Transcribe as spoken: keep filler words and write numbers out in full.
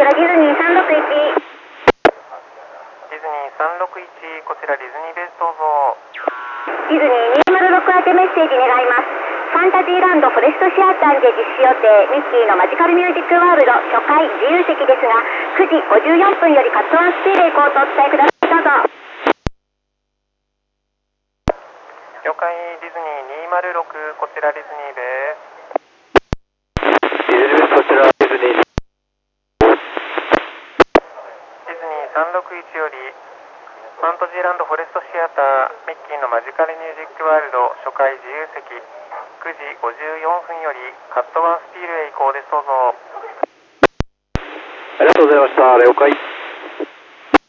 ちらディズニーさんろくいち。 ディズニーさんろくいち、こちらディズニーベースどうぞ。 ディズニーにまるろく宛てメッセージ願います。ファンタジーランドフォレストシアターで実施予定ミッキーのマジカルミュージックワールド初回自由席ですが、くじごじゅうよんぷんよりカットワンスピードへ行こうとお伝えください。どうぞ。 了解。ディズニーにまるろく、こちらディズニーベース。 ディズニーベース、こちらディズニー。 ディズニーさんろくいちよりファンタジーランドフォレストシアターミッキーのマジカルミュージックワールド初回自由席くじごじゅうよんぷんよりカットワンスピールへ移行です。どうぞ。 ありがとうございました。了解。